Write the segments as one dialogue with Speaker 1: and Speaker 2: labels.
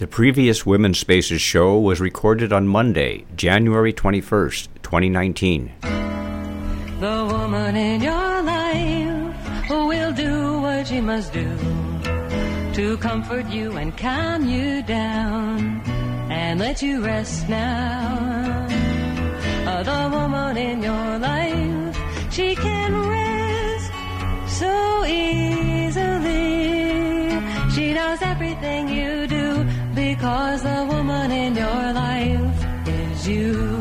Speaker 1: The previous Women's Spaces show was recorded on Monday, January 21st, 2019.
Speaker 2: The woman in your life will do what she must do to comfort you and calm you down and let you rest now. The woman in your life, she can rest so easily. She knows everything you do because the woman in your life is you.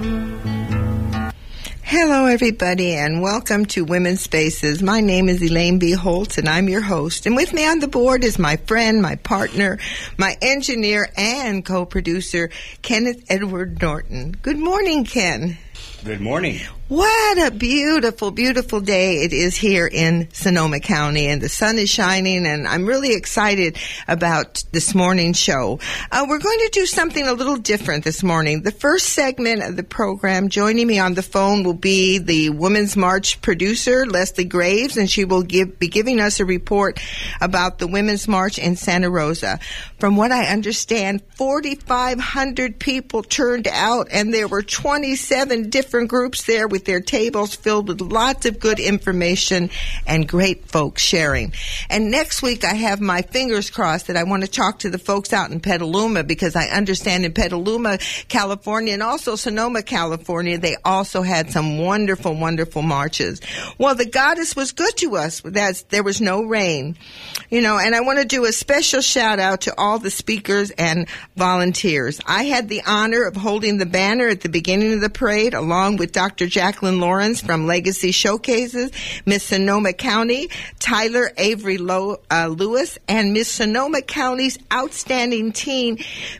Speaker 3: Hello, everybody, and welcome to Women's Spaces. My name is Elaine B. Holtz, and I'm your host. And with me on the board is my friend, my partner, my engineer, and co-producer, Kenneth Edward Norton. Good morning, Ken.
Speaker 1: Good morning.
Speaker 3: What a beautiful, beautiful day it is here in Sonoma County, and the sun is shining, and I'm really excited about this morning's show. We're going to do something a little different this morning. The first segment of the program, joining me on the phone, will be the Women's March producer, Leslie Graves, and she will be giving us a report about the Women's March in Santa Rosa. From what I understand, 4,500 people turned out, and there were 27 different groups there with their tables filled with lots of good information and great folks sharing. And next week I have my fingers crossed that I want to talk to the folks out in Petaluma, because I understand in Petaluma, California, and also Sonoma, California, they also had some wonderful, wonderful marches. Well, the goddess was good to us. There was no rain, and I want to do a special shout out to all the speakers and volunteers. I had the honor of holding the banner at the beginning of the parade along with Dr. Jacqueline Lawrence from Legacy Showcases, Miss Sonoma County, Tyler Avery Lewis, and Miss Sonoma County's outstanding teen,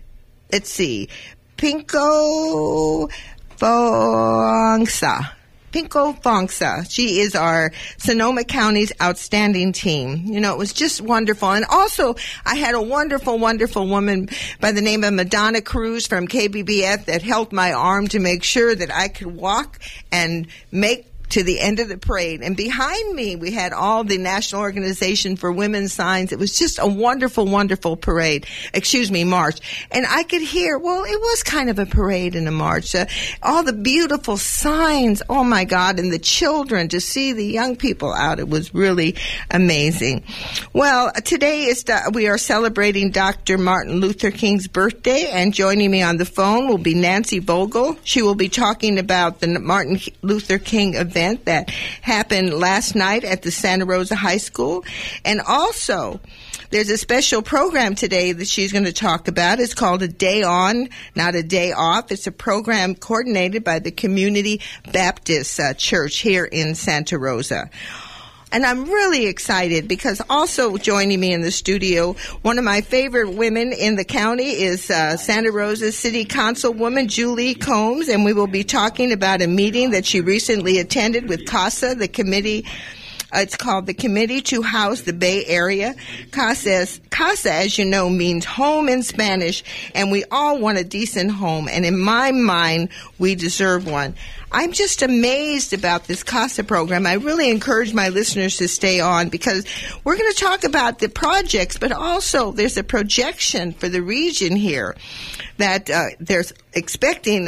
Speaker 3: Pinko Fongsa. She is our Sonoma County's outstanding team. It was just wonderful. And also, I had a wonderful, wonderful woman by the name of Madonna Cruz from KBBF that held my arm to make sure that I could walk and make to the end of the parade. And behind me, we had all the National Organization for Women's signs. It was just a wonderful, wonderful march. And I could hear, it was kind of a parade and a march. All the beautiful signs, oh my God, and the children, to see the young people out, it was really amazing. Well, today we are celebrating Dr. Martin Luther King's birthday, and joining me on the phone will be Nancy Vogel. She will be talking about the Martin Luther King event that happened last night at the Santa Rosa High School. And also, there's a special program today that she's going to talk about. It's called A Day On, Not a Day Off. It's a program coordinated by the Community Baptist Church here in Santa Rosa. And I'm really excited because also joining me in the studio, one of my favorite women in the county is Santa Rosa City Councilwoman Julie Combs, and we will be talking about a meeting that she recently attended with CASA, the committee. It's called the Committee to House the Bay Area. CASA, as you know, means home in Spanish, and we all want a decent home. And in my mind, we deserve one. I'm just amazed about this CASA program. I really encourage my listeners to stay on, because we're going to talk about the projects, but also there's a projection for the region here that there's expecting,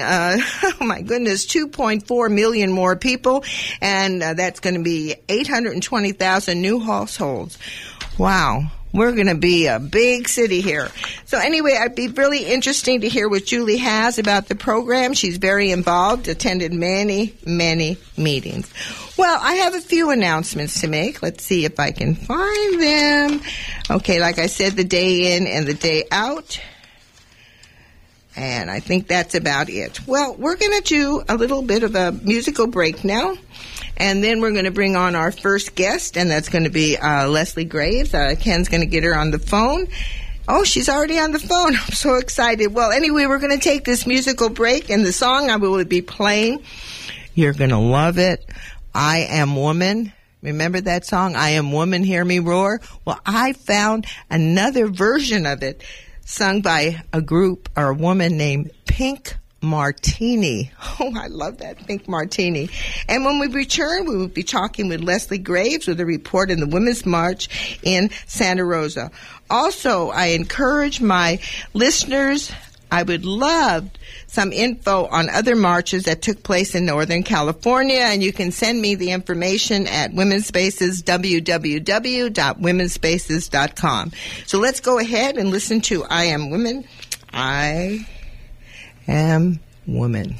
Speaker 3: 2.4 million more people, and that's going to be 820,000 new households. Wow. We're going to be a big city here. So anyway, it'd be really interesting to hear what Julie has about the program. She's very involved, attended many, many meetings. Well, I have a few announcements to make. Let's see if I can find them. Okay, like I said, the day in and the day out. And I think that's about it. Well, we're going to do a little bit of a musical break now. And then we're going to bring on our first guest, and that's going to be Leslie Graves. Ken's going to get her on the phone. Oh, she's already on the phone. I'm so excited. Well, anyway, we're going to take this musical break, and the song I will be playing, you're going to love it, I Am Woman. Remember that song, I Am Woman, Hear Me Roar? Well, I found another version of it sung by a group or a woman named Pink Martini. Oh, I love that pink martini. And when we return, we will be talking with Leslie Graves with a report in the Women's March in Santa Rosa. Also, I encourage my listeners, I would love some info on other marches that took place in Northern California, and you can send me the information at Women's Spaces, www.womensspaces.com. So let's go ahead and listen to I Am Woman. I Am Woman.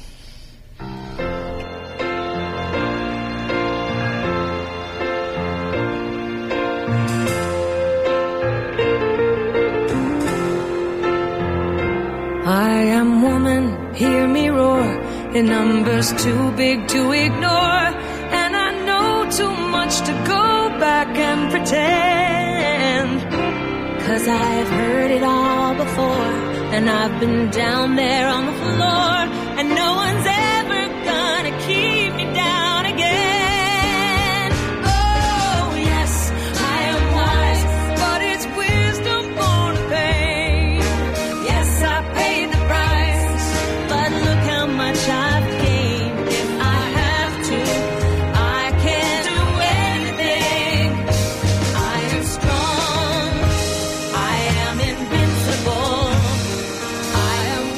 Speaker 2: I am woman, hear me roar, in numbers too big to ignore, and I know too much to go back and pretend, 'cause I've heard it all before, and I've been down there on the floor, and no one's ever gonna keep me down again. Oh yes, I am wise, but it's wisdom born of pain. Yes, I paid the price, but look how much I've gained. If I have to, I can do anything. I am strong, I am invincible, I am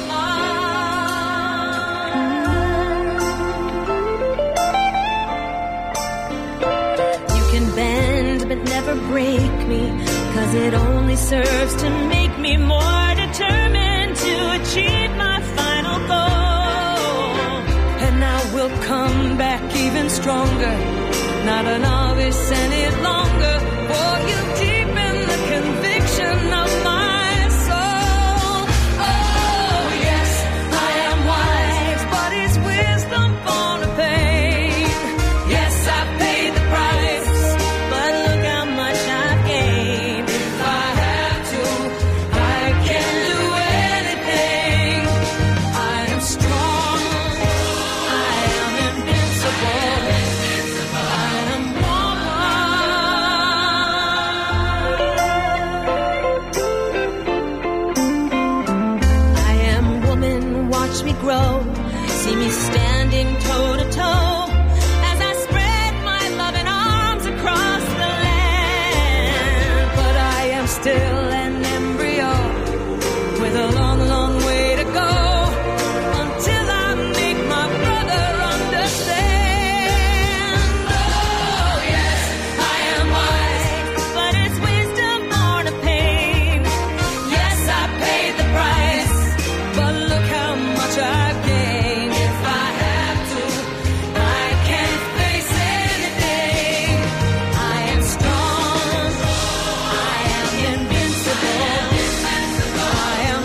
Speaker 2: woman. You can bend but never break me, 'cause it only serves to make me more determined to achieve my final goal. And I will come back even stronger, not a novice any longer, for you deepen the conviction of my soul. Oh yes, I am wise, but it's wisdom born of pain. Yes, I paid the price, but look how much I've gained. If I have to, I can do anything. I am strong, I am invincible, I am woman. I am woman, watch me grow, see me standing toe to toe, as I spread my loving arms across the land. But I am still an embryo with a long, long way to go, until I make my brother understand. Oh yes, I am wise, but it's wisdom born of pain. Yes, I paid the price, but look how much I've gained. If I have to, I can face anything. I am strong, I am invincible, I am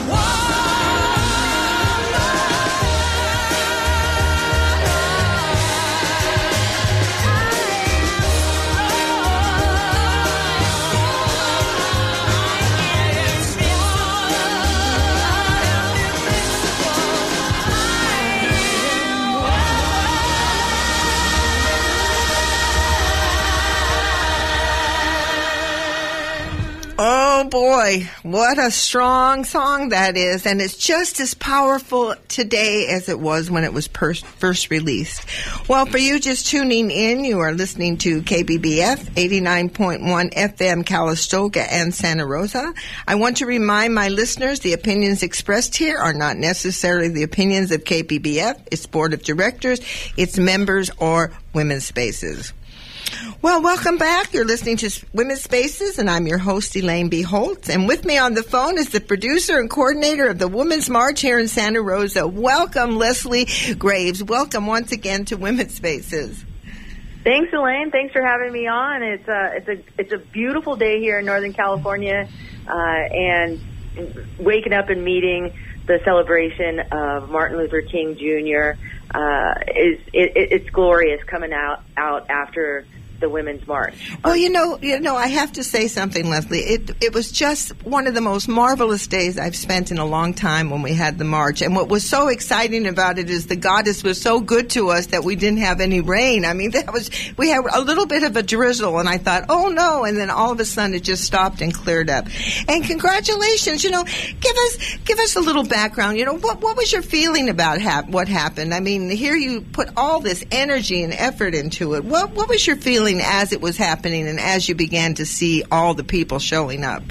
Speaker 3: Oh boy, what a strong song that is, and it's just as powerful today as it was when it was first released. Well, for you just tuning in, you are listening to KBBF 89.1 FM Calistoga and Santa Rosa. I want to remind my listeners the opinions expressed here are not necessarily the opinions of KBBF, its board of directors, its members, or Women's Spaces. Well, welcome back. You're listening to Women's Spaces, and I'm your host, Elaine B. Holtz. And with me on the phone is the producer and coordinator of the Women's March here in Santa Rosa. Welcome, Leslie Graves. Welcome once again to Women's Spaces.
Speaker 4: Thanks, Elaine. Thanks for having me on. It's a beautiful day here in Northern California, and waking up and meeting the celebration of Martin Luther King Jr. It's glorious coming out after the Women's March.
Speaker 3: Well, you know, I have to say something, Leslie. It was just one of the most marvelous days I've spent in a long time when we had the march. And what was so exciting about it is the goddess was so good to us that we didn't have any rain. I mean, we had a little bit of a drizzle, and I thought, oh no, and then all of a sudden it just stopped and cleared up. And congratulations, you know, give us a little background. You know, what was your feeling about what happened? I mean, here you put all this energy and effort into it. What was your feeling as it was happening and as you began to see all the people showing up?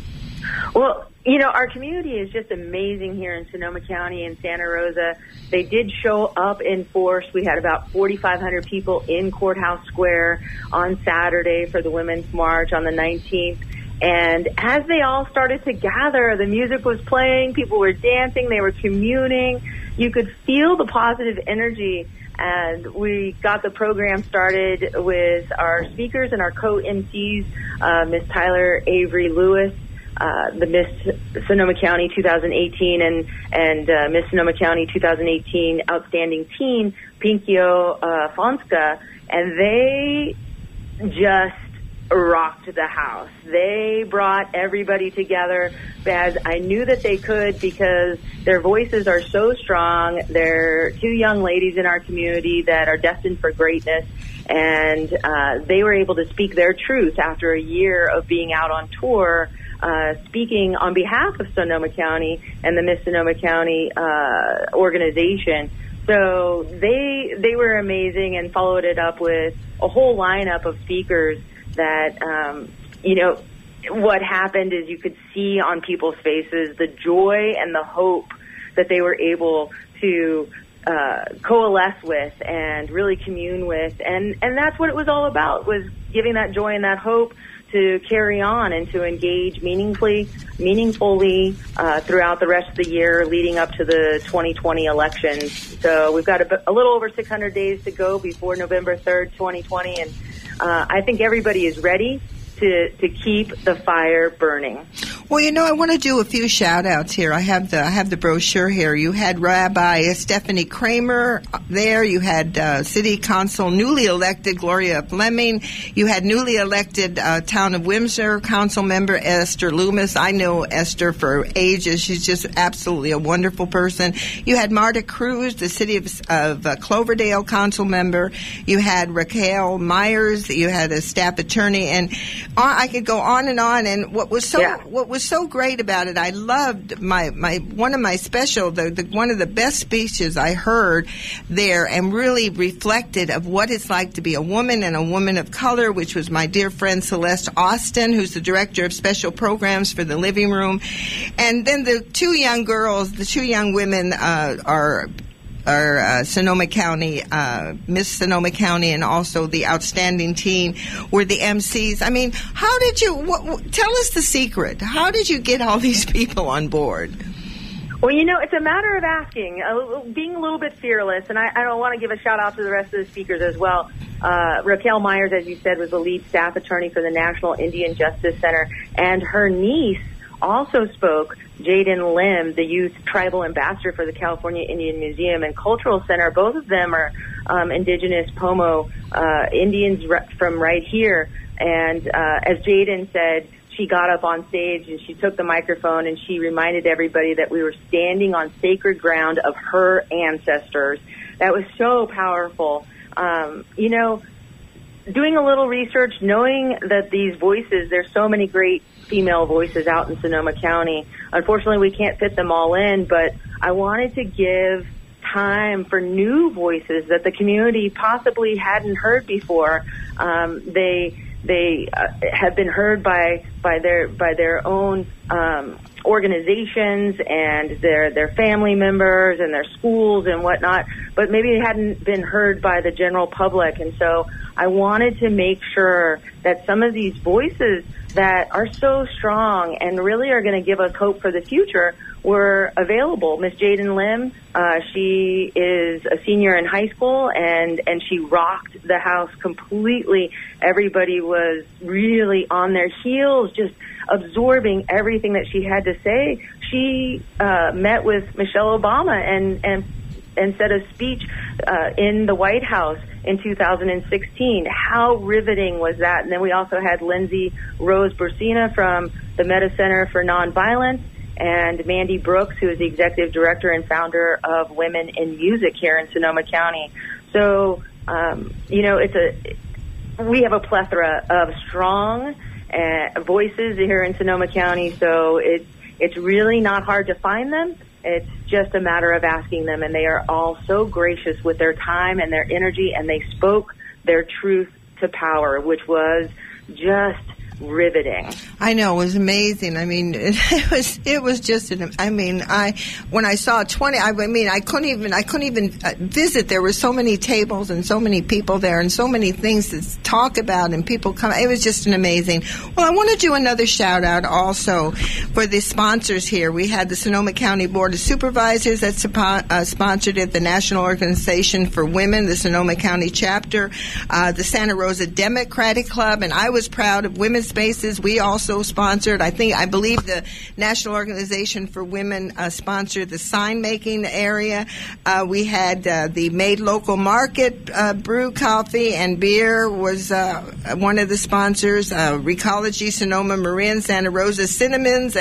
Speaker 4: Well, you know, our community is just amazing here in Sonoma County and Santa Rosa. They did show up in force. We had about 4,500 people in Courthouse Square on Saturday for the Women's March on the 19th. And as they all started to gather, the music was playing, people were dancing, they were communing. You could feel the positive energy. And we got the program started with our speakers and our co-MCs, Miss Tyler Avery Lewis, the Miss Sonoma County 2018 and Miss Sonoma County 2018 Outstanding Teen, Pinkyo Fonska, and they just rocked the house. They brought everybody together as I knew that they could because their voices are so strong. They're two young ladies in our community that are destined for greatness, and they were able to speak their truth after a year of being out on tour, speaking on behalf of Sonoma County and the Miss Sonoma County organization. So they were amazing and followed it up with a whole lineup of speakers that, you know, what happened is you could see on people's faces the joy and the hope that they were able to coalesce with and really commune with. And that's what it was all about, was giving that joy and that hope to carry on and to engage meaningfully throughout the rest of the year leading up to the 2020 elections. So we've got a little over 600 days to go before November 3rd, 2020, and I think everybody is ready to keep the fire burning.
Speaker 3: Well, you know, I want to do a few shout-outs here. I have the brochure here. You had Rabbi Stephanie Kramer there. You had City Council newly elected Gloria Fleming. You had newly elected Town of Windsor Council member Esther Loomis. I know Esther for ages. She's just absolutely a wonderful person. You had Marta Cruz, the City of Cloverdale Council member. You had Raquel Myers. You had a staff attorney, and I could go on. And what was so great about it, I loved one of my special, one of the best speeches I heard there, and really reflected of what it's like to be a woman and a woman of color, which was my dear friend Celeste Austin, who's the director of special programs for the Living Room. And then the two young women are Sonoma County, Miss Sonoma County, and also the Outstanding Teen were the MCs. I mean, how did you, tell us the secret. How did you get all these people on board?
Speaker 4: Well, you know, it's a matter of asking, being a little bit fearless, and I don't want to give a shout-out to the rest of the speakers as well. Raquel Myers, as you said, was the lead staff attorney for the National Indian Justice Center, and her niece also spoke, Jaden Lim, the youth tribal ambassador for the California Indian Museum and Cultural Center. Both of them are indigenous Pomo Indians from right here. And as Jaden said, she got up on stage and she took the microphone and she reminded everybody that we were standing on sacred ground of her ancestors. That was so powerful. You know, doing a little research, knowing that these voices, there's so many great female voices out in Sonoma County. Unfortunately, we can't fit them all in, but I wanted to give time for new voices that the community possibly hadn't heard before. They have been heard by their own organizations and their family members and their schools and whatnot, but maybe they hadn't been heard by the general public. And so I wanted to make sure that some of these voices that are so strong and really are going to give us hope for the future were available. Miss Jaden Lim, she is a senior in high school, and she rocked the house completely. Everybody was really on their heels, just absorbing everything that she had to say. She met with Michelle Obama and said a speech in the White House in 2016. How riveting was that? And then we also had Lindsay Rose Bursina from the Meta Center for Nonviolence, and Mandy Brooks, who is the executive director and founder of Women in Music here in Sonoma County. So, we have a plethora of strong voices here in Sonoma County, so it's really not hard to find them. It's just a matter of asking them, and they are all so gracious with their time and their energy, and they spoke their truth to power, which was just riveting.
Speaker 3: I know, it was amazing. I mean, it was just when I saw 20, I couldn't even visit. There were so many tables and so many people there and so many things to talk about and people come. It was just an amazing. Well, I want to do another shout out also for the sponsors here. We had the Sonoma County Board of Supervisors that sponsored it, the National Organization for Women, the Sonoma County chapter, the Santa Rosa Democratic Club, and I was proud of Women's Spaces. We also sponsored, I believe the National Organization for Women sponsored the sign making area. We had the Made Local Market brew coffee and beer was one of the sponsors. Recology, Sonoma Marin, Santa Rosa Cinemas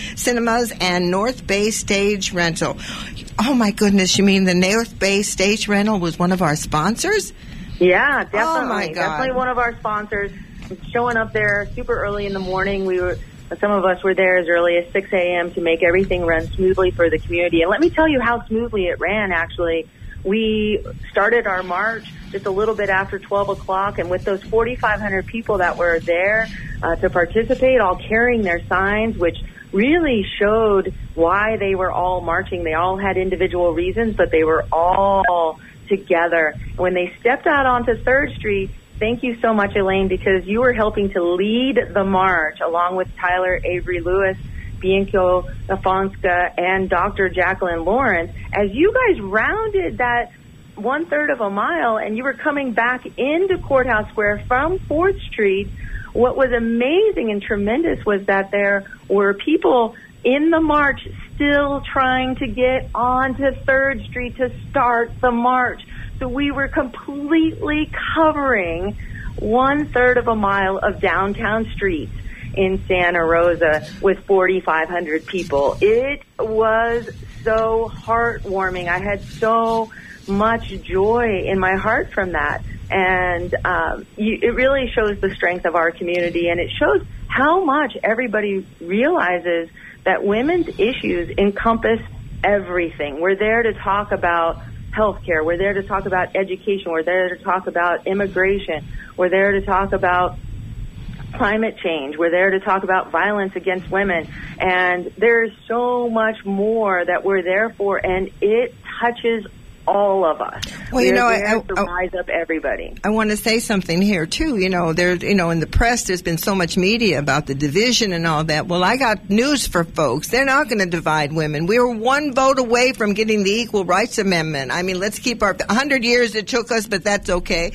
Speaker 3: and North Bay Stage Rental. Oh my goodness, you mean the North Bay Stage Rental was one of our sponsors?
Speaker 4: Yeah, definitely.
Speaker 3: Oh my God.
Speaker 4: Definitely one of our sponsors. Showing up there super early in the morning. Some of us were there as early as 6 a.m. to make everything run smoothly for the community. And let me tell you how smoothly it ran, actually. We started our march just a little bit after 12 o'clock, and with those 4,500 people that were there to participate, all carrying their signs, which really showed why they were all marching. They all had individual reasons, but they were all together. When they stepped out onto 3rd Street, thank you so much, Elaine, because you were helping to lead the march along with Tyler Avery Lewis, Bianco Afonska, and Dr. Jacqueline Lawrence. As you guys rounded that 1/3 of a mile and you were coming back into Courthouse Square from 4th Street, what was amazing and tremendous was that there were people in the march still trying to get onto 3rd Street to start the march. So we were completely covering 1/3 of a mile of downtown streets in Santa Rosa with 4,500 people. It was so heartwarming. I had so much joy in my heart from that. And it really shows the strength of our community, and it shows how much everybody realizes that women's issues encompass everything. We're there to talk about healthcare. We're there to talk about education. We're there to talk about immigration. We're there to talk about climate change. We're there to talk about violence against women. And there's so much more that we're there for, and it touches all of us.
Speaker 3: Well,
Speaker 4: I rise up everybody.
Speaker 3: I want to say something here too. In the press, there's been so much media about the division and all that. Well, I got news for folks. They're not going to divide women. We were one vote away from getting the Equal Rights Amendment. I mean, let's keep our 100 years it took us, but that's okay.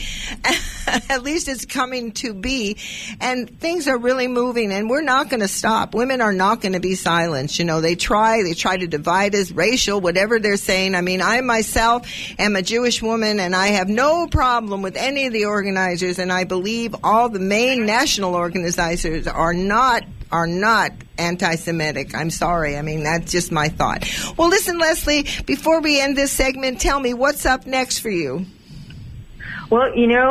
Speaker 3: At least it's coming to be, and things are really moving, and we're not going to stop. Women are not going to be silenced. They try to divide us, racial, whatever they're saying. I mean, I myself am a Jewish woman, and I have no problem with any of the organizers, and I believe all the main national organizers are not anti-Semitic. I'm sorry. I mean, that's just my thought. Well, listen, Leslie, before we end this segment, tell me what's up next for you.
Speaker 4: Well,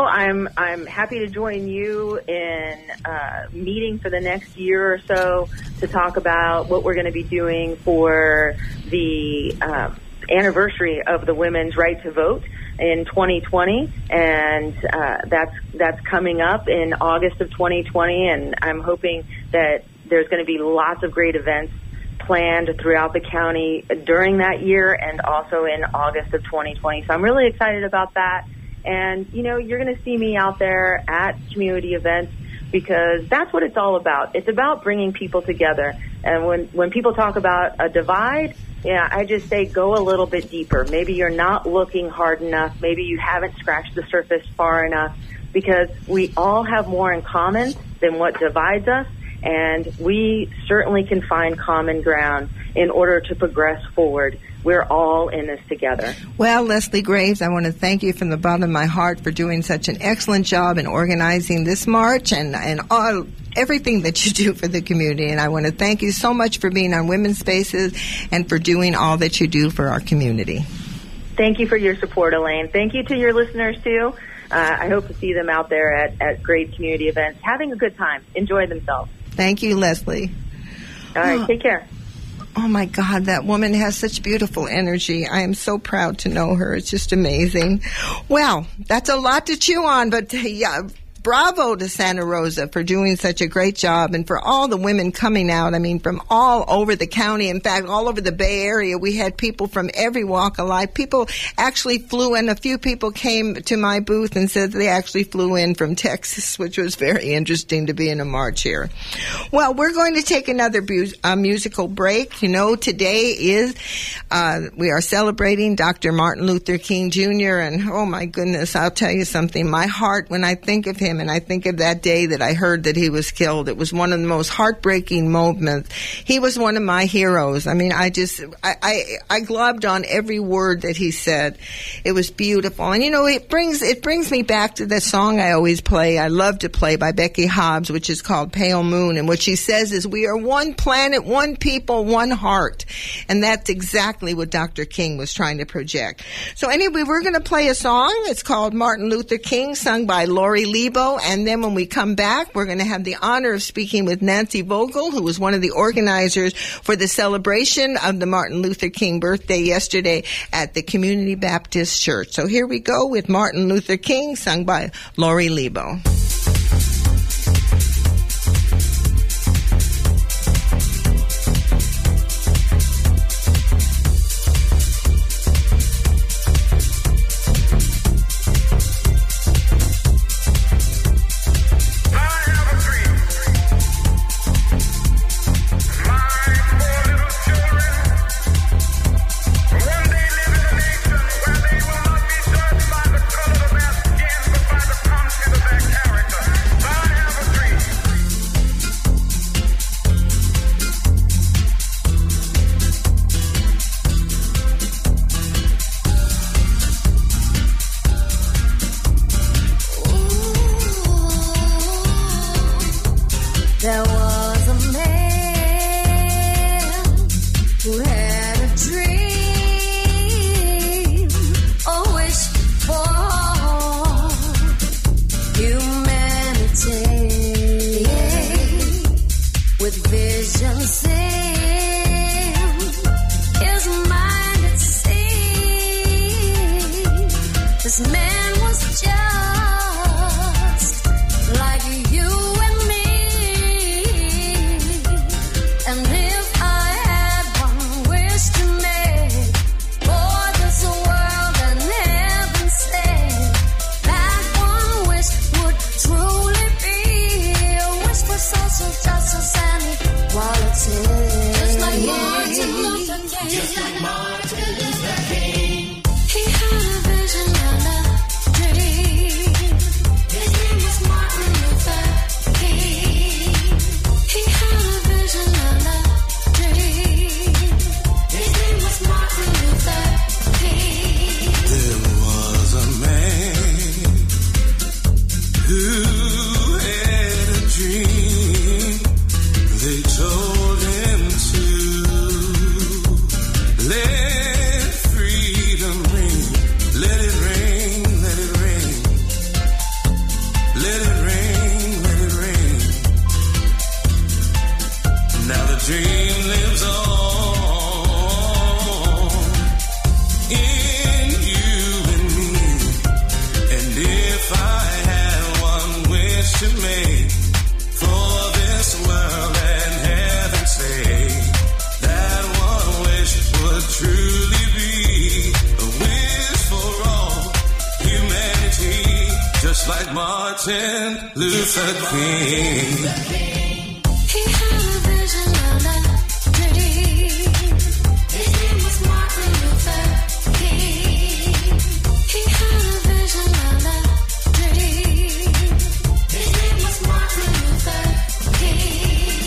Speaker 4: I'm happy to join you in a meeting for the next year or so to talk about what we're going to be doing for the anniversary of the women's right to vote in 2020, and that's coming up in August of 2020, and I'm hoping that there's going to be lots of great events planned throughout the county during that year and also in August of 2020. So I'm really excited about that. And, you're going to see me out there at community events because that's what it's all about. It's about bringing people together. And when people talk about a divide, I just say go a little bit deeper. Maybe you're not looking hard enough. Maybe you haven't scratched the surface far enough, because we all have more in common than what divides us. and we certainly can find common ground in order to progress forward. We're all in this together.
Speaker 3: Well, Leslie Graves, I want to thank you from the bottom of my heart for doing such an excellent job in organizing this march and all everything that you do for the community. And I want to thank you so much for being on Women's Spaces and for doing all that you do for our community.
Speaker 4: Thank you for your support, Elaine. Thank you to your listeners, too. I hope to see them out there at great community events, having a good time, enjoy themselves.
Speaker 3: Thank you, Leslie.
Speaker 4: All right, take care.
Speaker 3: Oh, my God, that woman has such beautiful energy. I am so proud to know her. It's just amazing. Well, that's a lot to chew on, but yeah, bravo to Santa Rosa for doing such a great job and for all the women coming out. I mean, from all over the county. In fact, all over the Bay Area, we had people from every walk of life. People actually flew in. A few people came to my booth and said they actually flew in from Texas, which was very interesting to be in a march here. Well, we're going to take another musical break. You know, today is, we are celebrating Dr. Martin Luther King Jr. And, oh, my goodness, I'll tell you something. My heart, when I think of him, and I think of that day that I heard that he was killed. It was one of the most heartbreaking moments. He was one of my heroes. I mean, I glubbed on every word that he said. It was beautiful. And, you know, it brings me back to the song I always play, I love to play, by Becky Hobbs, which is called Pale Moon. And what she says is, we are one planet, one people, one heart. And that's exactly what Dr. King was trying to project. So anyway, we're going to play a song. It's called Martin Luther King, sung by Lori Lebo. And then when we come back, we're going to have the honor of speaking with Nancy Vogel, who was one of the organizers for the celebration of the Martin Luther King birthday yesterday at the Community Baptist Church. So here we go with Martin Luther King, sung by Lori Lebo.
Speaker 5: There was a man who had a dream, a wish for humanity, with vision seen, his mind it seemed. This man was just like you and me. And if I had one wish to make for this world and heaven sent, that one wish would truly be a wish for social justice and equality. Just like Martin Luther King. Just like Martin Luther King. He had a vision and a dream. His name was Martin Luther King. He had a vision and a dream. His name was Martin Luther King.
Speaker 6: There was a man who had a dream. They told him to let freedom ring. Let it ring, let it ring. Let it ring, let it ring. Now the dream lives on in you and me. And if I had one wish to make for this world and heaven sake, that one wish would truly be a wish for all humanity, just like Martin Luther King.
Speaker 5: He had a vision and a dream. His name was Martin Luther King. He had a vision and a dream. His name was Martin Luther King.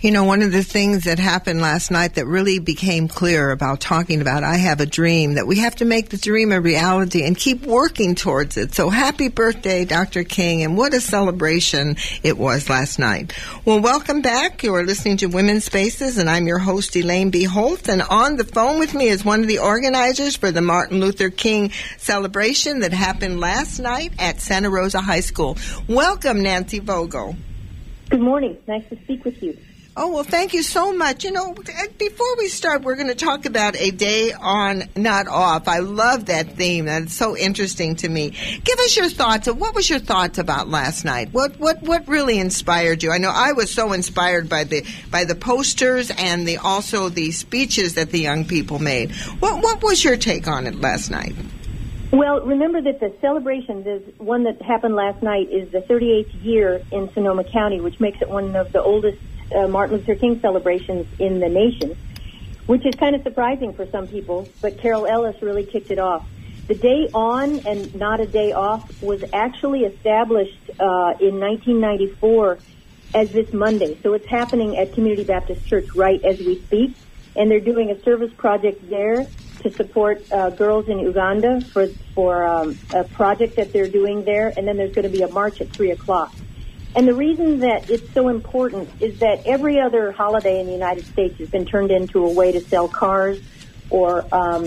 Speaker 3: You know, one of the things that happened last night that really became clear about talking about I Have a Dream, that we have to make the dream a reality and keep working towards it. So happy birthday, Dr. King, and what a celebration it was last night. Well, welcome back. You are listening to Women's Spaces, and I'm your host, Elaine B. Holt, and on the phone with me is one of the organizers for the Martin Luther King celebration that happened last night at Santa Rosa High School. Welcome, Nancy Vogel.
Speaker 7: Good morning. Nice to speak with you.
Speaker 3: Oh, well, thank you so much. You know, before we start, we're going to talk about a day on, not off. I love that theme. That's so interesting to me. Give us your thoughts. What was your thoughts about last night? What really inspired you? I know I was so inspired by the posters and also the speeches that the young people made. What was your take on it last night?
Speaker 7: Well, remember that the celebration, the one that happened last night, is the 38th year in Sonoma County, which makes it one of the oldest Martin Luther King celebrations in the nation, which is kind of surprising for some people, but Carol Ellis really kicked it off. The day on and not a day off was actually established in 1994 as this Monday. So it's happening at Community Baptist Church right as we speak, and they're doing a service project there to support girls in Uganda for a project that they're doing there, and then there's going to be a march at 3 o'clock. And the reason that it's so important is that every other holiday in the United States has been turned into a way to sell cars or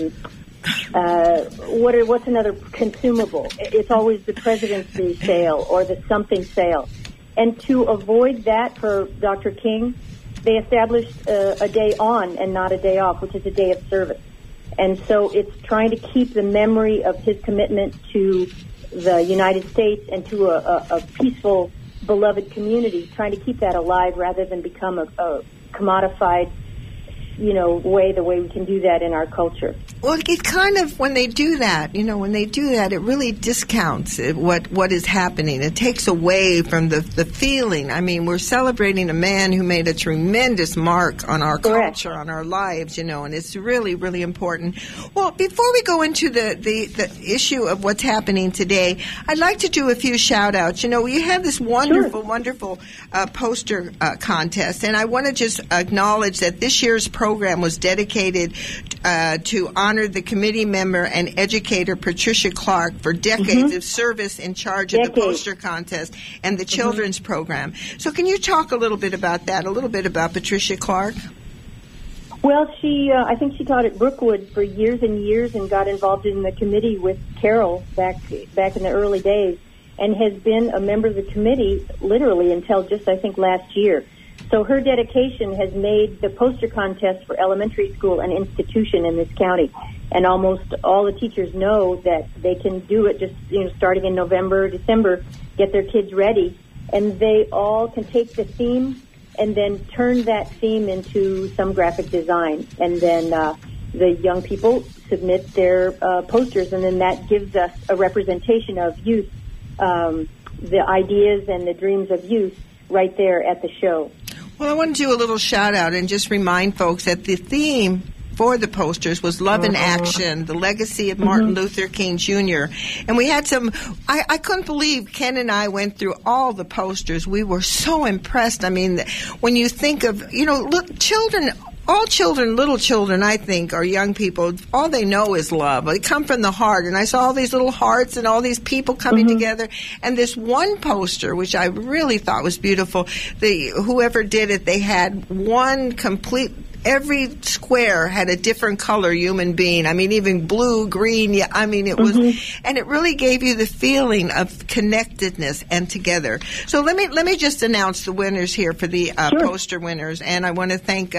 Speaker 7: what's another consumable? It's always the presidency sale or the something sale. And to avoid that for Dr. King, they established a day on and not a day off, which is a day of service. And so it's trying to keep the memory of his commitment to the United States and to a peaceful, beloved community, trying to keep that alive rather than become a commodified, the way we can do that in our culture.
Speaker 3: Well, it kind of, when they do that, it really discounts what is happening. It takes away from the feeling. I mean, we're celebrating a man who made a tremendous mark on our culture, on our lives, and it's really, really important. Well, before we go into the issue of what's happening today, I'd like to do a few shout-outs. We have this wonderful poster contest, and I want to just acknowledge that this year's program was dedicated to honor the committee member and educator Patricia Clark for decades of service in charge of the poster contest and the children's program. So can you talk a little bit about that, a little bit about Patricia Clark?
Speaker 7: Well, I think she taught at Brookwood for years and years and got involved in the committee with Carol back in the early days and has been a member of the committee literally until just, I think, last year. So her dedication has made the poster contest for elementary school an institution in this county. And almost all the teachers know that they can do it just, starting in November, December, get their kids ready. And they all can take the theme and then turn that theme into some graphic design. And then the young people submit their posters, and then that gives us a representation of youth, the ideas and the dreams of youth right there at the show.
Speaker 3: Well, I want to do a little shout-out and just remind folks that the theme for the posters was Love in Action, the legacy of Martin Luther King Jr. And we had some, I couldn't believe Ken and I went through all the posters. We were so impressed. I mean, when you think of, children, all children, little children, I think, or young people, all they know is love. They come from the heart. And I saw all these little hearts and all these people coming together. And this one poster, which I really thought was beautiful, whoever did it, they had one complete, every square had a different color human being. I mean, even blue, green. Yeah, I mean, it was, and it really gave you the feeling of connectedness and together. So let me just announce the winners here for the poster winners. And I want to thank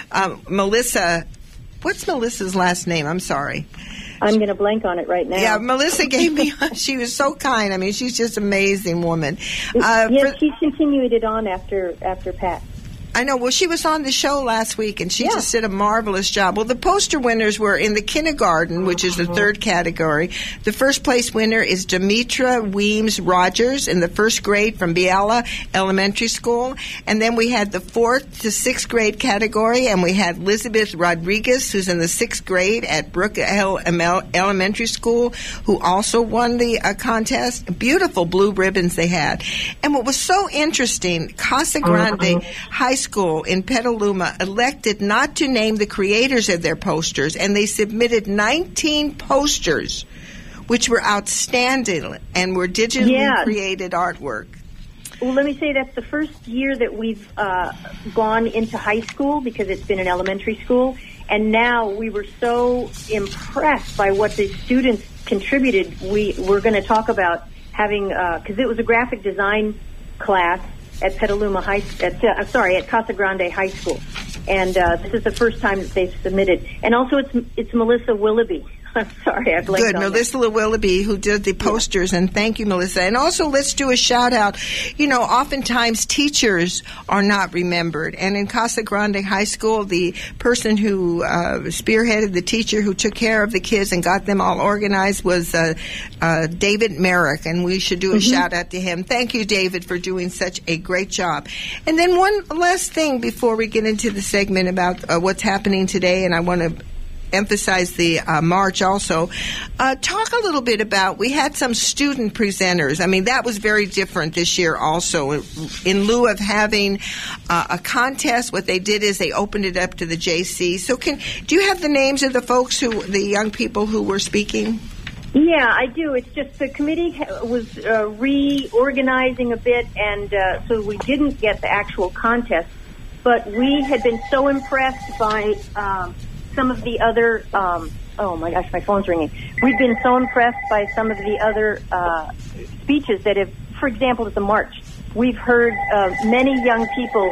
Speaker 3: Melissa. What's Melissa's last name? I'm sorry.
Speaker 7: I'm going to blank on it right now.
Speaker 3: Yeah, Melissa gave me, she was so kind. I mean, she's just an amazing woman.
Speaker 7: Yes, she continued it on after Pat.
Speaker 3: I know. Well, she was on the show last week, and she just did a marvelous job. Well, the poster winners were in the kindergarten, which is the third category. The first place winner is Demetra Weems Rogers in the first grade from Biala Elementary School. And then we had the 4th to 6th grade category, and we had Elizabeth Rodriguez, who's in the 6th grade at Brook Elementary School, who also won the contest. Beautiful blue ribbons they had. And what was so interesting, Casa Grande High School School in Petaluma elected not to name the creators of their posters, and they submitted 19 posters, which were outstanding and were digitally created artwork.
Speaker 7: Well, let me say that's the first year that we've gone into high school, because it's been an elementary school. And now we were so impressed by what the students contributed. We're going to talk about having, because it was a graphic design class at Petaluma at Casa Grande High School. And this is the first time that they've submitted. And also it's Melissa Willoughby. I'm sorry, I blanked on
Speaker 3: Melissa Willoughby, who did the posters, and thank you, Melissa. And also, let's do a shout-out. You know, oftentimes teachers are not remembered. And in Casa Grande High School, the person who spearheaded, the teacher who took care of the kids and got them all organized was David Merrick, and we should do a shout-out to him. Thank you, David, for doing such a great job. And then one last thing before we get into the segment about what's happening today, and I want to emphasize the march also. Talk a little bit about, we had some student presenters. I mean, that was very different this year also. In lieu of having a contest, what they did is they opened it up to the JC. So do you have the names of the folks the young people who were speaking?
Speaker 7: Yeah, I do. It's just the committee was reorganizing a bit, and so we didn't get the actual contest. But we had been so impressed by some of the other, oh my gosh, my phone's ringing. We've been so impressed by some of the other speeches that have, for example, at the march, we've heard many young people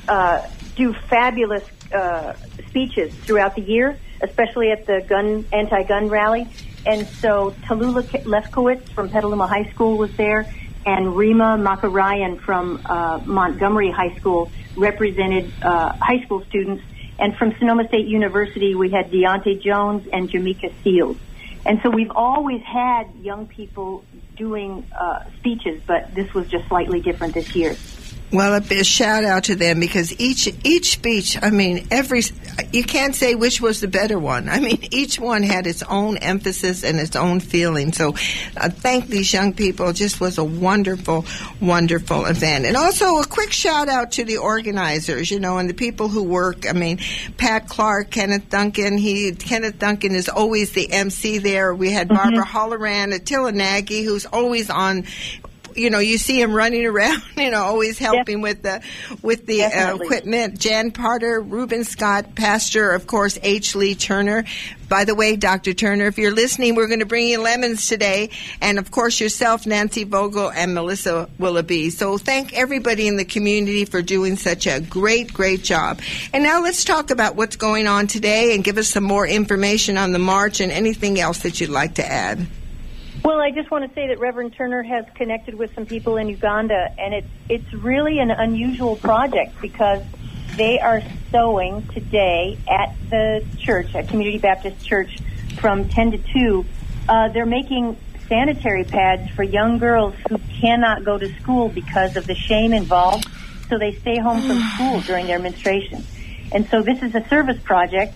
Speaker 7: do fabulous speeches throughout the year, especially at the anti-gun rally. And so Tallulah Lefkowitz from Petaluma High School was there, and Rima Makarayan from Montgomery High School represented high school students. And from Sonoma State University, we had Deontay Jones and Jamaica Seals. And so we've always had young people doing speeches, but this was just slightly different this year.
Speaker 3: Well, a shout out to them, because each speech, I mean, you can't say which was the better one. I mean, each one had its own emphasis and its own feeling. So thank these young people. It just was a wonderful, wonderful event. And also a quick shout out to the organizers, you know, and the people who work. I mean, Pat Clark, Kenneth Duncan. Kenneth Duncan is always the MC there. We had Barbara Holloran, Attila Nagy, who's always on. You know, you see him running around, you know, always helping with the equipment. Jan Parter, Reuben Scott, pastor, of course, H. Lee Turner. By the way, Dr. Turner, if you're listening, we're going to bring you lemons today. And, of course, yourself, Nancy Vogel, and Melissa Willoughby. So thank everybody in the community for doing such a great, great job. And now let's talk about what's going on today and give us some more information on the march and anything else that you'd like to add.
Speaker 7: Well, I just want to say that Reverend Turner has connected with some people in Uganda, and it's really an unusual project, because they are sewing today at the church, at Community Baptist Church, from 10 to 2. They're making sanitary pads for young girls who cannot go to school because of the shame involved, so they stay home from school during their menstruation. And so this is a service project.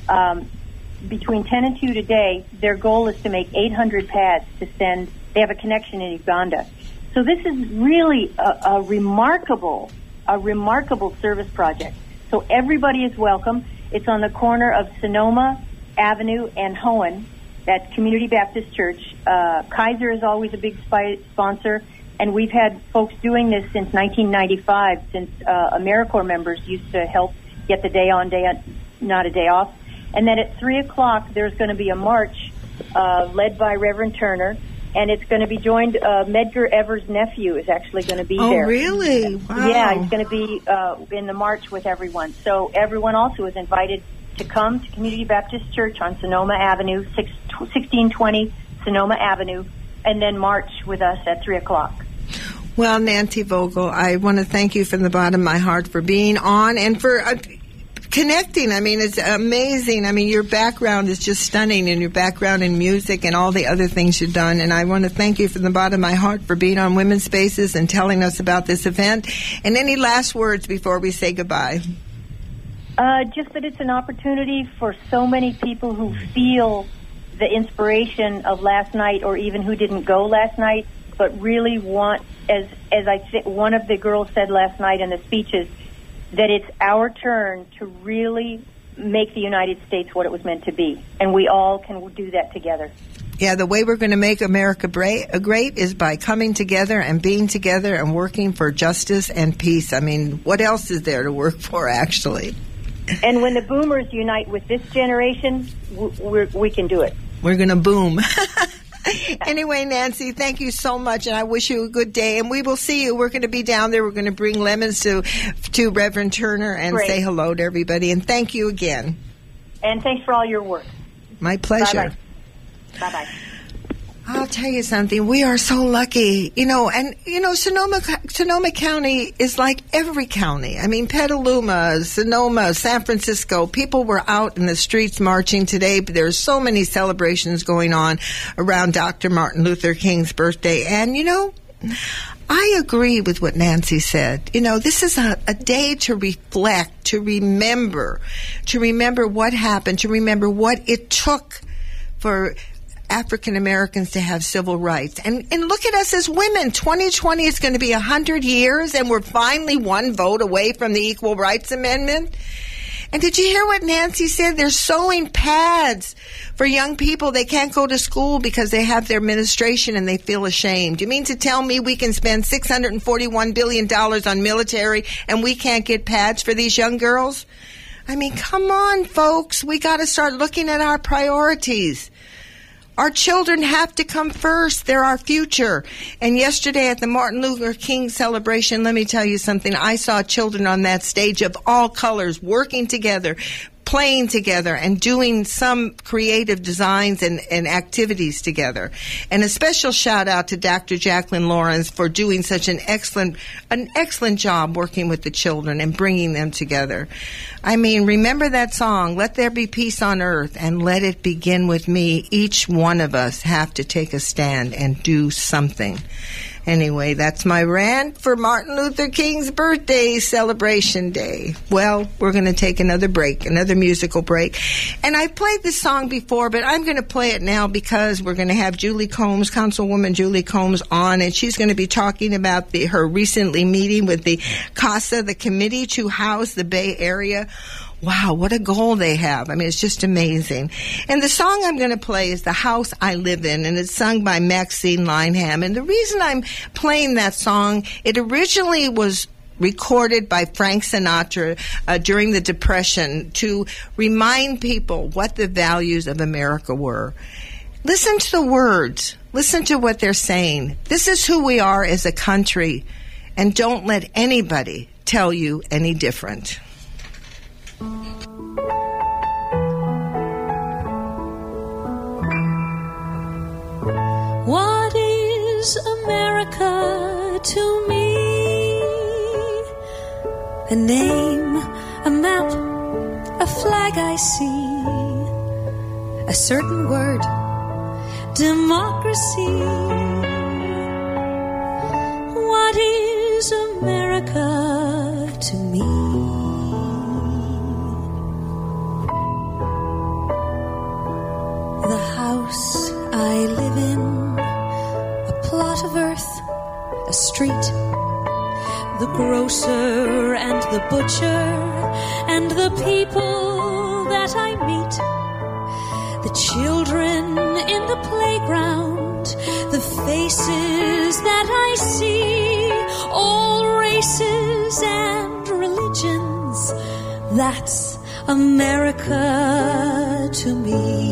Speaker 7: Between 10 and 2 today, their goal is to make 800 pads to send. They have a connection in Uganda. So this is really a remarkable service project. So everybody is welcome. It's on the corner of Sonoma Avenue and Hohen. That's Community Baptist Church. Kaiser is always a big sponsor, and we've had folks doing this since 1995, since AmeriCorps members used to help get the day on, not a day off. And then at 3 o'clock, there's going to be a march led by Reverend Turner, and it's going to be joined. Medgar Evers' nephew is actually going to be there.
Speaker 3: Oh, really? Wow.
Speaker 7: Yeah, he's going to be in the march with everyone. So everyone also is invited to come to Community Baptist Church on Sonoma Avenue, 1620 Sonoma Avenue, and then march with us at 3 o'clock.
Speaker 3: Well, Nancy Vogel, I want to thank you from the bottom of my heart for being on and for connecting. I mean, it's amazing. I mean, your background is just stunning, and your background in music and all the other things you've done. And I want to thank you from the bottom of my heart for being on Women's Spaces and telling us about this event. And any last words before we say goodbye?
Speaker 7: Just that it's an opportunity for so many people who feel the inspiration of last night, or even who didn't go last night, but really want, as I think one of the girls said last night in the speeches, that it's our turn to really make the United States what it was meant to be. And we all can do that together.
Speaker 3: Yeah, the way we're going to make America great is by coming together and being together and working for justice and peace. I mean, what else is there to work for, actually?
Speaker 7: And when the boomers unite with this generation, we can do it.
Speaker 3: We're going to boom. Anyway, Nancy, thank you so much, and I wish you a good day. And we will see you. We're going to be down there. We're going to bring lemons to Reverend Turner and
Speaker 7: Great.
Speaker 3: say hello to everybody. And thank you again.
Speaker 7: And thanks for all your work.
Speaker 3: My pleasure.
Speaker 7: Bye-bye. Bye-bye.
Speaker 3: I'll tell you something. We are so lucky, Sonoma County is like every county. I mean, Petaluma, Sonoma, San Francisco. People were out in the streets marching today. But there's so many celebrations going on around Dr. Martin Luther King's birthday. And, I agree with what Nancy said. This is a day to reflect, to remember what happened, to remember what it took for African Americans to have civil rights. And look at us as women. 2020 is going to be 100 years, and we're finally one vote away from the Equal Rights Amendment. And did you hear what Nancy said? They're sewing pads for young people. They can't go to school because they have their menstruation and they feel ashamed. You mean to tell me we can spend $641 billion on military and we can't get pads for these young girls? I mean, come on, folks. We got to start looking at our priorities. Our children have to come first. They're our future. And yesterday at the Martin Luther King celebration, let me tell you something. I saw children on that stage of all colors working together, playing together, and doing some creative designs and activities together. And a special shout out to Dr. Jacqueline Lawrence for doing such an excellent job working with the children and bringing them together. I mean, remember that song, Let There Be Peace on Earth, and let it begin with me. Each one of us have to take a stand and do something. Anyway, that's my rant for Martin Luther King's birthday celebration day. Well, we're going to take another break, another musical break. And I've played this song before, but I'm going to play it now because we're going to have Julie Combs, Councilwoman Julie Combs, on, and she's going to be talking about her recently meeting with the CASA, the Committee to House the Bay Area. Wow, what a goal they have. I mean, it's just amazing. And the song I'm going to play is The House I Live In, and it's sung by Maxine Lineham. And the reason I'm playing that song, it originally was recorded by Frank Sinatra during the Depression to remind people what the values of America were. Listen to the words. Listen to what they're saying. This is who we are as a country, and don't let anybody tell you any different.
Speaker 5: What is America to me? A name, a map, a flag I see, a certain word, democracy. What is America to me? The house I live in, a plot of earth, a street, the grocer and the butcher, and the people that I meet, the children in the playground, the faces that I see, all races and religions. That's America to me.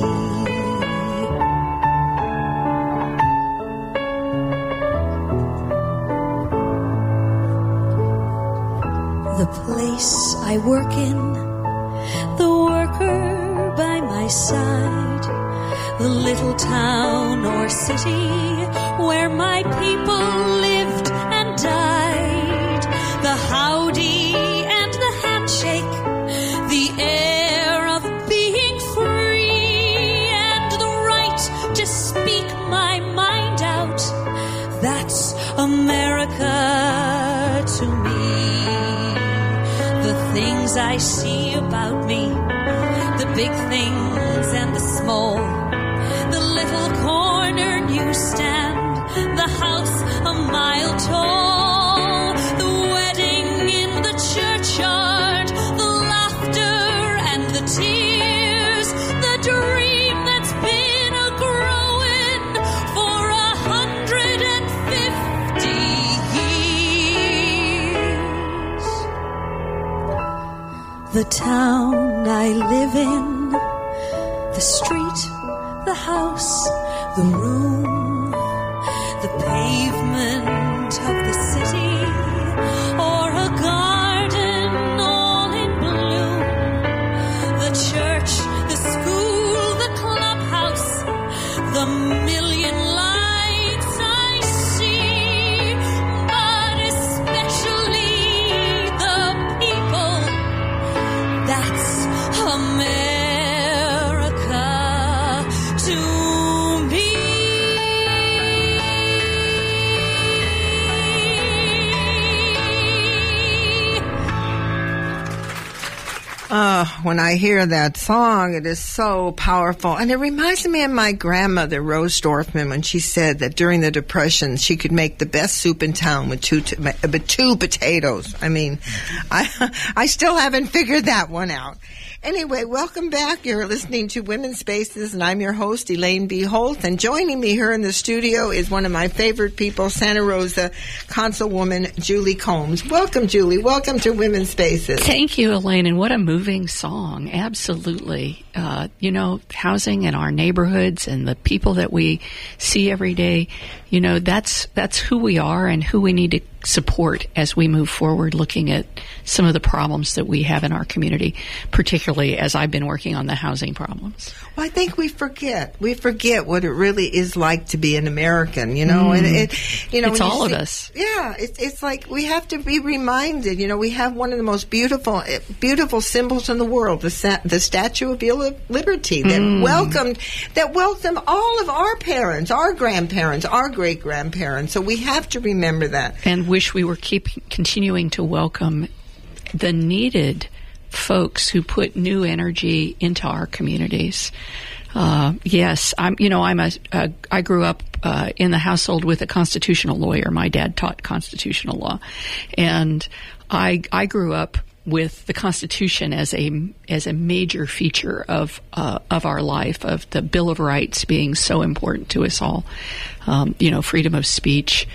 Speaker 5: The place I work in, the worker by my side, the little town or city where my people lived and died, the howdy and the handshake, the air of being free, and the right to speak my mind out. That's America to me. The things I see about me, the big things and the small, the little corner newsstand, the house a mile tall, the wedding in the churchyard,
Speaker 8: the town I live in, the street, the house, the room, the pavement of the city, or a garden all in bloom, the church, the school, the clubhouse, the million lights I see, but especially the people. That's America to me.
Speaker 3: When I hear that song, it is so powerful. And it reminds me of my grandmother, Rose Dorfman, when she said that during the Depression, she could make the best soup in town with two potatoes. I mean, I still haven't figured that one out. Anyway, welcome back. You're listening to Women's Spaces, and I'm your host, Elaine B. Holt. And joining me here in the studio is one of my favorite people, Santa Rosa Councilwoman Julie Combs. Welcome, Julie. Welcome to Women's Spaces.
Speaker 9: Thank you, Elaine. And what a moving song. Absolutely. Housing in our neighborhoods and the people that we see every day, that's who we are and who we need to support as we move forward, looking at some of the problems that we have in our community, particularly as I've been working on the housing problems.
Speaker 3: Well, I think we forget what it really is like to be an American, and
Speaker 9: it's all of us.
Speaker 3: Yeah. It's like we have to be reminded, we have one of the most beautiful symbols in the world, the Statue of Liberty that welcomed all of our parents, our grandparents, our great-grandparents. So we have to remember that.
Speaker 9: And wish we were continuing to welcome the needed folks who put new energy into our communities. Yes, I grew up in the household with a constitutional lawyer. My dad taught constitutional law, and I grew up with the Constitution as a major feature of our life, of the Bill of Rights being so important to us all. Freedom of speech.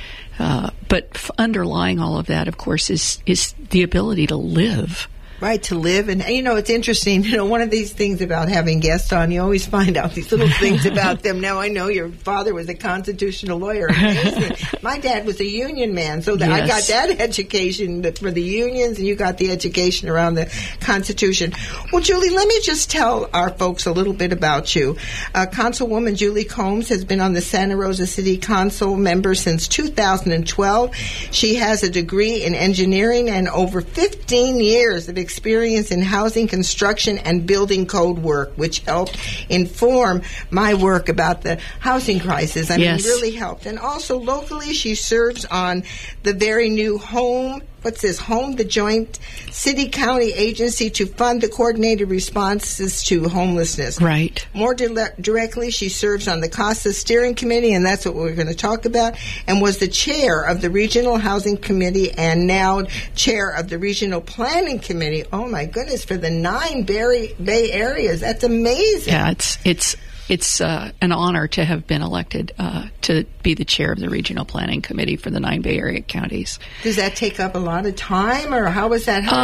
Speaker 9: But underlying all of that, of course, is the ability to live.
Speaker 3: Right, to live. And, it's interesting. One of these things about having guests on, you always find out these little things about them. Now, I know your father was a constitutional lawyer. Amazing. My dad was a union man, so I got that education for the unions, and you got the education around the Constitution. Well, Julie, let me just tell our folks a little bit about you. Councilwoman Julie Combs has been on the Santa Rosa City Council member since 2012. She has a degree in engineering and over 15 years of experience in housing, construction, and building code work, which helped inform my work about the housing crisis. Really helped. And also locally, she serves on the very new HOME, the Joint City-County Agency to fund the coordinated responses to homelessness.
Speaker 9: Right.
Speaker 3: More directly, she serves on the CASA Steering Committee, and that's what we're going to talk about, and was the chair of the Regional Housing Committee and now chair of the Regional Planning Committee. Oh, my goodness, for the 9 Bay areas. That's amazing.
Speaker 9: Yeah, it's an honor to have been elected to be the chair of the Regional Planning Committee for the 9 Bay Area counties.
Speaker 3: Does that take up a lot of time, or how is that?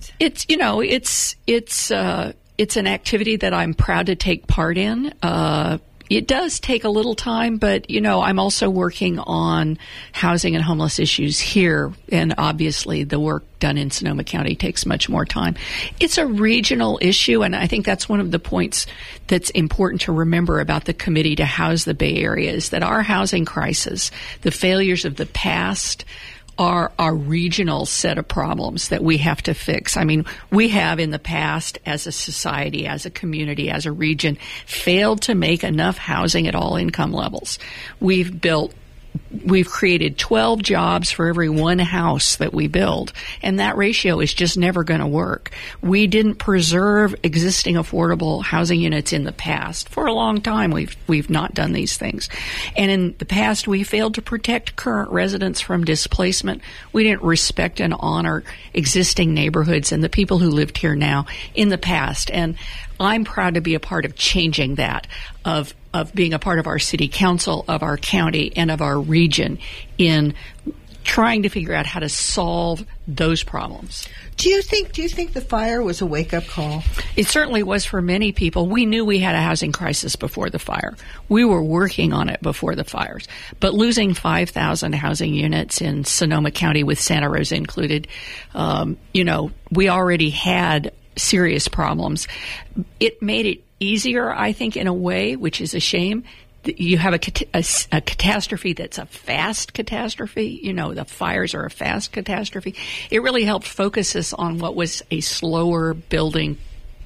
Speaker 9: It's an activity that I'm proud to take part in. It does take a little time, but, I'm also working on housing and homeless issues here, and obviously the work done in Sonoma County takes much more time. It's a regional issue, and I think that's one of the points that's important to remember about the committee to house the Bay Area, is that our housing crisis, the failures of the past, are a regional set of problems that we have to fix. We have in the past, as a society, as a community, as a region, failed to make enough housing at all income levels. We've created 12 jobs for every one house that we build, and that ratio is just never going to work. We didn't preserve existing affordable housing units in the past. For a long time, we've not done these things. And in the past, we failed to protect current residents from displacement. We didn't respect and honor existing neighborhoods and the people who lived here now in the past. And I'm proud to be a part of changing that, of being a part of our city council, of our county, and of our region in trying to figure out how to solve those problems.
Speaker 3: Do you think the fire was a wake-up call?
Speaker 9: It certainly was for many people. We knew we had a housing crisis before the fire. We were working on it before the fires. But losing 5,000 housing units in Sonoma County, with Santa Rosa included, we already had serious problems. It made it easier, I think, in a way, which is a shame. You have a catastrophe that's a fast catastrophe. The fires are a fast catastrophe. It really helped focus us on what was a slower building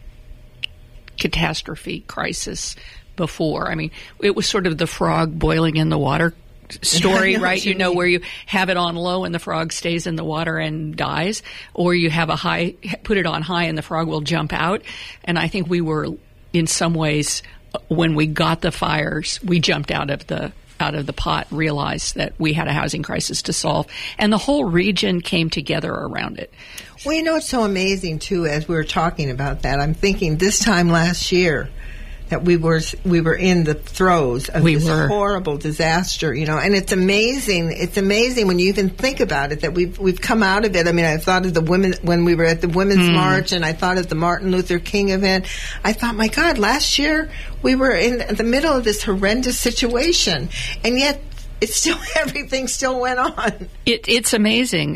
Speaker 9: catastrophe crisis before. I mean, it was sort of the frog boiling in the water story, right? Where you have it on low and the frog stays in the water and dies, or you have put it on high and the frog will jump out. And I think we were, in some ways, when we got the fires, we jumped out of the pot, realized that we had a housing crisis to solve, and the whole region came together around it.
Speaker 3: Well, it's so amazing too. As we were talking about that, I'm thinking this time last year that we were in the throes of this horrible disaster, and it's amazing. It's amazing when you even think about it that we've come out of it. I mean, I thought of the women when we were at the Women's March, and I thought of the Martin Luther King event. I thought, my God, last year we were in the middle of this horrendous situation, and yet everything still went on.
Speaker 9: It's amazing.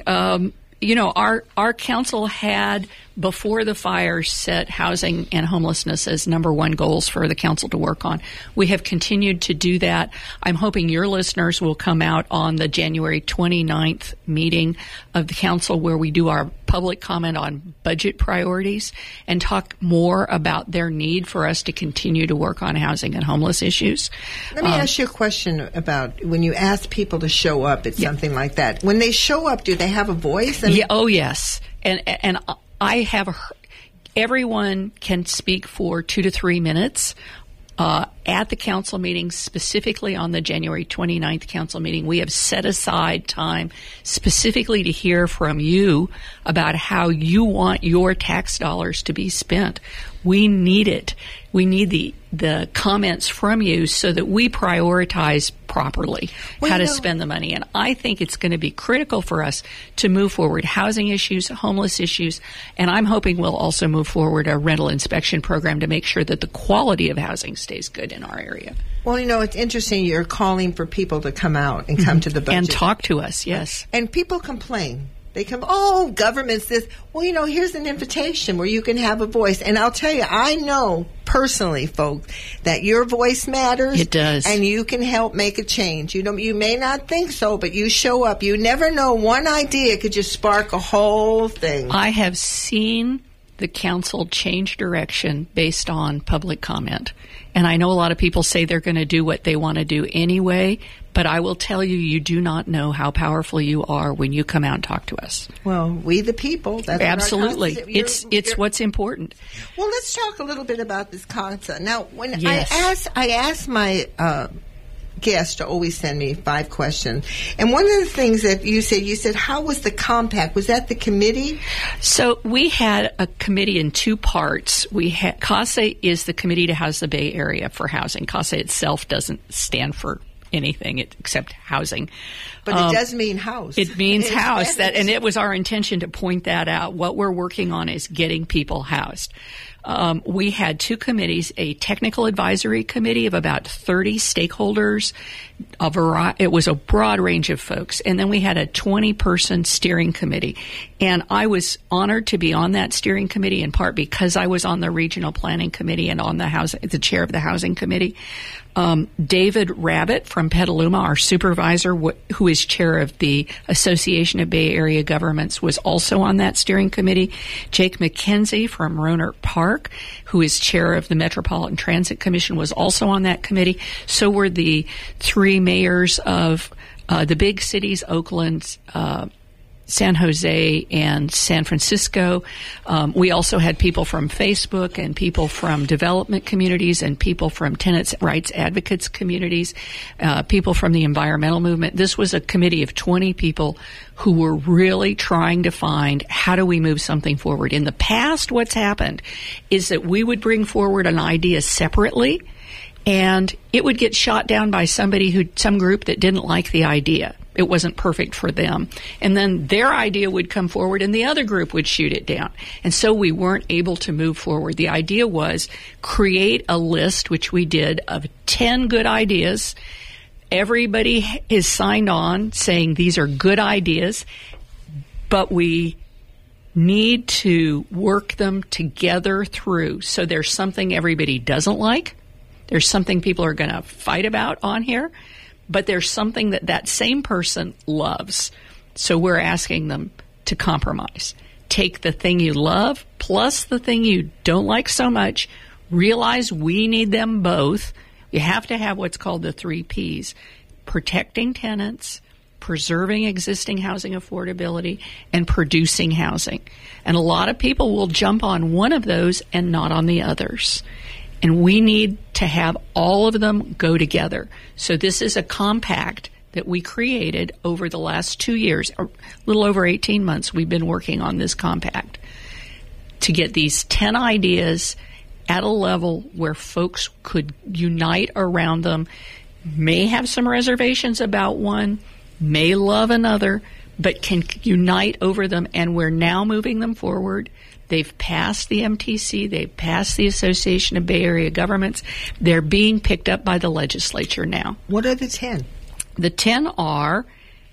Speaker 9: Our council had, before the fire, set housing and homelessness as number one goals for the council to work on. We have continued to do that. I'm hoping your listeners will come out on the January 29th meeting of the council, where we do our public comment on budget priorities and talk more about their need for us to continue to work on housing and homeless issues.
Speaker 3: Let me ask you a question about when you ask people to show up at something like that. When they show up, do they have a voice?
Speaker 9: Yes. And I have everyone can speak for 2 to 3 minutes at the council meeting, specifically on the January 29th council meeting. We have set aside time specifically to hear from you about how you want your tax dollars to be spent. We need it. We need the comments from you so that we prioritize properly how to spend the money. And I think it's going to be critical for us to move forward housing issues, homeless issues, and I'm hoping we'll also move forward a rental inspection program to make sure that the quality of housing stays good in our area.
Speaker 3: Well, it's interesting. You're calling for people to come out and come to the budget.
Speaker 9: And talk to us, yes.
Speaker 3: And people complain. They come, government's this. Well, here's an invitation where you can have a voice. And I'll tell you, I know personally, folks, that your voice matters.
Speaker 9: It does.
Speaker 3: And you can help make a change. You may not think so, but you show up. You never know. One idea could just spark a whole thing.
Speaker 9: I have seen the council change direction based on public comment. And I know a lot of people say they're going to do what they want to do anyway, but I will tell you, you do not know how powerful you are when you come out and talk to us.
Speaker 3: Well, we the people. That's
Speaker 9: absolutely. It's what's important.
Speaker 3: Well, let's talk a little bit about this concept. Now, when I asked my guests to always send me 5 questions. And one of the things that you said, how was the compact? Was that the committee?
Speaker 9: So we had a committee in 2 parts. CASA is the Committee to House the Bay Area for Housing. CASA itself doesn't stand for anything except housing.
Speaker 3: But it does mean house.
Speaker 9: It means house. And it was our intention to point that out. What we're working on is getting people housed. We had 2 committees, a technical advisory committee of about 30 stakeholders. It was a broad range of folks. And then we had a 20-person steering committee. And I was honored to be on that steering committee, in part because I was on the regional planning committee and on the chair of the housing committee. David Rabbit from Petaluma, our supervisor, who is chair of the Association of Bay Area Governments, was also on that steering committee. Jake McKenzie from Rohnert Park, who is chair of the Metropolitan Transit Commission, was also on that committee. So were the 3 mayors of the big cities, Oakland, San Jose, and San Francisco. We also had people from Facebook and people from development communities and people from tenants' rights advocates communities, people from the environmental movement. This was a committee of 20 people who were really trying to find how do we move something forward. In the past, what's happened is that we would bring forward an idea separately, and it would get shot down by some group that didn't like the idea. It wasn't perfect for them. And then their idea would come forward and the other group would shoot it down. And so we weren't able to move forward. The idea was create a list, which we did, of 10 good ideas. Everybody is signed on saying these are good ideas, but we need to work them together through. So there's something everybody doesn't like. There's something people are going to fight about on here, but there's something that same person loves. So we're asking them to compromise. Take the thing you love plus the thing you don't like so much. Realize we need them both. You have to have what's called the 3 Ps: protecting tenants, preserving existing housing affordability, and producing housing. And a lot of people will jump on one of those and not on the others. And we need to have all of them go together. So this is a compact that we created over the last 2 years, a little over 18 months. We've been working on this compact to get these 10 ideas at a level where folks could unite around them, may have some reservations about one, may love another, but can unite over them. And we're now moving them forward. They've passed the MTC. They've passed the Association of Bay Area Governments. They're being picked up by the legislature now.
Speaker 3: What are the 10?
Speaker 9: The 10 are,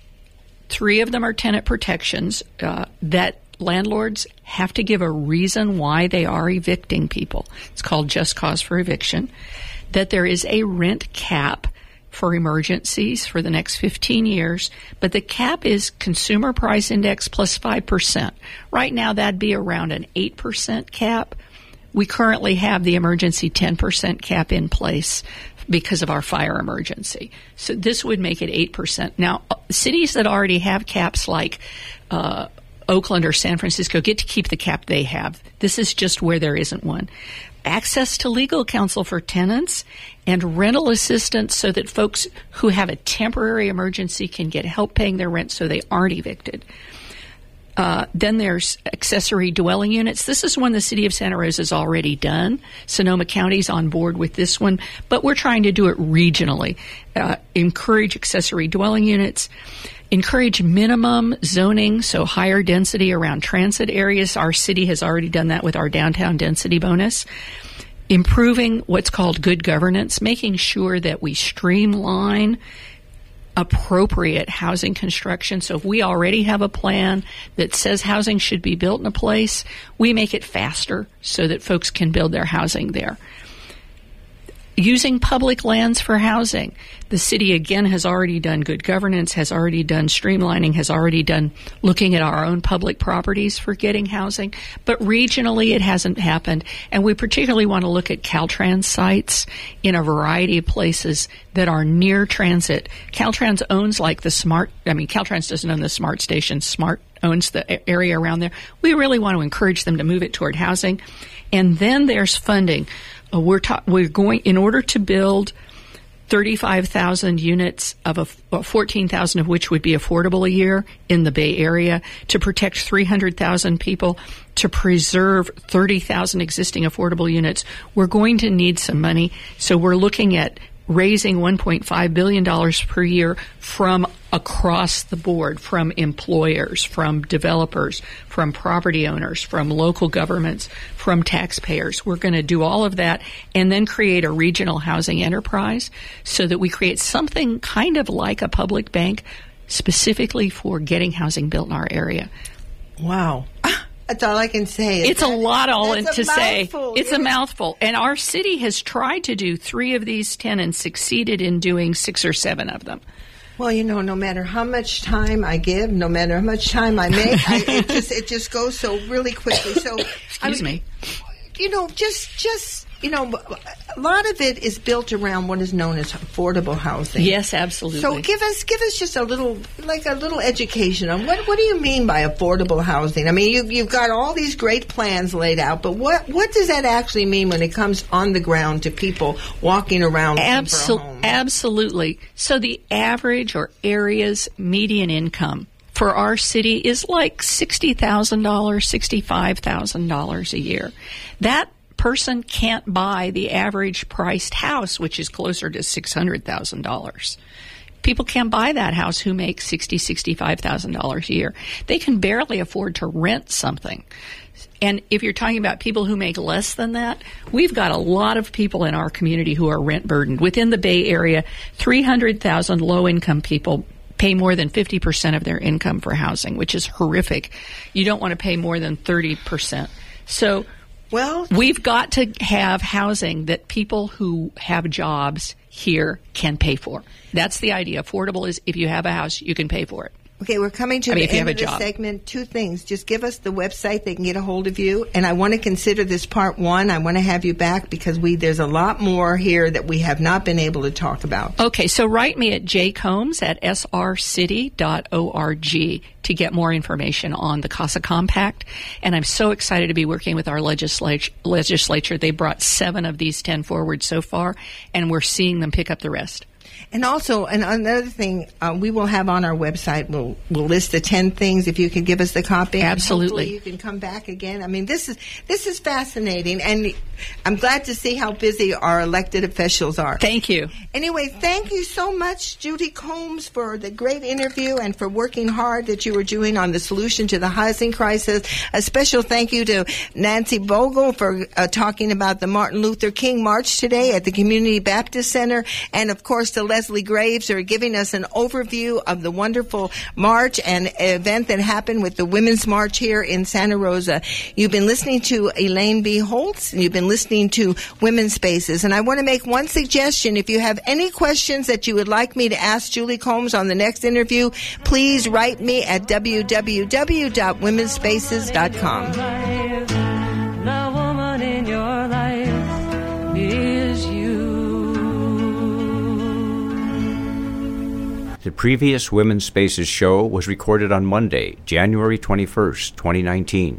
Speaker 9: 3 of them are tenant protections that landlords have to give a reason why they are evicting people. It's called just cause for eviction. That there is a rent cap for emergencies for the next 15 years, but the cap is consumer price index plus 5%. Right now, that'd be around an 8% cap. We currently have the emergency 10% cap in place because of our fire emergency. So this would make it 8%. Now, cities that already have caps like Oakland or San Francisco get to keep the cap they have. This is just where there isn't one. Access to legal counsel for tenants and rental assistance so that folks who have a temporary emergency can get help paying their rent so they aren't evicted. Then there's accessory dwelling units. This is one the city of Santa Rosa has already done. Sonoma County's on board with this one, but we're trying to do it regionally. Encourage accessory dwelling units. Encourage minimum zoning, so higher density around transit areas. Our city has already done that with our downtown density bonus. Improving what's called good governance, making sure that we streamline appropriate housing construction. So if we already have a plan that says housing should be built in a place, we make it faster so that folks can build their housing there. Using public lands for housing. The city, again, has already done good governance, has already done streamlining, has already done looking at our own public properties for getting housing. But regionally, it hasn't happened. And we particularly want to look at Caltrans sites in a variety of places that are near transit. Caltrans owns Caltrans doesn't own the SMART station. SMART owns the area around there. We really want to encourage them to move it toward housing. And then there's funding. We're going, in order to build 35,000 units of 14,000 of which would be affordable a year in the Bay Area, to protect 300,000 people, to preserve 30,000 existing affordable units. We're going to need some money. So we're looking at raising $1.5 billion per year from across the board, from employers, from developers, from property owners, from local governments, from taxpayers. We're going to do all of that and then create a regional housing enterprise so that we create something kind of like a public bank specifically for getting housing built in our area.
Speaker 3: Wow. That's all I can say.
Speaker 9: It's a lot to say.
Speaker 3: Mouthful.
Speaker 9: It's a mouthful. And our city has tried to do 3 of these 10 and succeeded in doing 6 or 7 of them.
Speaker 3: Well, no matter how much time I give, no matter how much time I make, it just goes so really quickly. So,
Speaker 9: Excuse me.
Speaker 3: A lot of it is built around what is known as affordable housing.
Speaker 9: Yes, absolutely.
Speaker 3: So give us just a little education on what do you mean by affordable housing? I mean, you've got all these great plans laid out, but what does that actually mean when it comes on the ground to people walking around looking for a home? Absolutely.
Speaker 9: So the average or area's median income for our city is like $60,000, $65,000 a year. That person can't buy the average priced house, which is closer to $600,000. People can't buy that house who make $60,000, $65,000 a year. They can barely afford to rent something. And if you're talking about people who make less than that, we've got a lot of people in our community who are rent burdened. Within the Bay Area, 300,000 low-income people pay more than 50% of their income for housing, which is horrific. You don't want to pay more than 30%. So we've got to have housing that people who have jobs here can pay for. That's the idea. Affordable is if you have a house, you can pay for it.
Speaker 3: Okay, we're coming to the end of this segment. Two things. Just give us the website they can get a hold of you. And I want to consider this part one. I want to have you back because there's a lot more here that we have not been able to talk about.
Speaker 9: Okay, so write me at jcombs@srcity.org to get more information on the CASA Compact. And I'm so excited to be working with our legislature. They brought 7 of these 10 forward so far, and we're seeing them pick up the rest.
Speaker 3: And also, another thing we will have on our website, we'll list the 10 things. If you could give us the copy,
Speaker 9: absolutely,
Speaker 3: you can come back again. I mean, this is fascinating, and I'm glad to see how busy our elected officials are.
Speaker 9: Thank you.
Speaker 3: Anyway, thank you so much, Judy Combs, for the great interview and for working hard that you were doing on the solution to the housing crisis. A special thank you to Nancy Bogle for talking about the Martin Luther King March today at the Community Baptist Center, and of course to Leslie Graves are giving us an overview of the wonderful march and event that happened with the Women's March here in Santa Rosa. You've been listening to Elaine B. Holtz, and you've been listening to Women's Spaces. And I want to make one suggestion. If you have any questions that you would like me to ask Julie Combs on the next interview, please write me at www.womenspaces.com.
Speaker 2: The woman in your life is you.
Speaker 1: The previous Women's Spaces show was recorded on Monday, January 21st, 2019.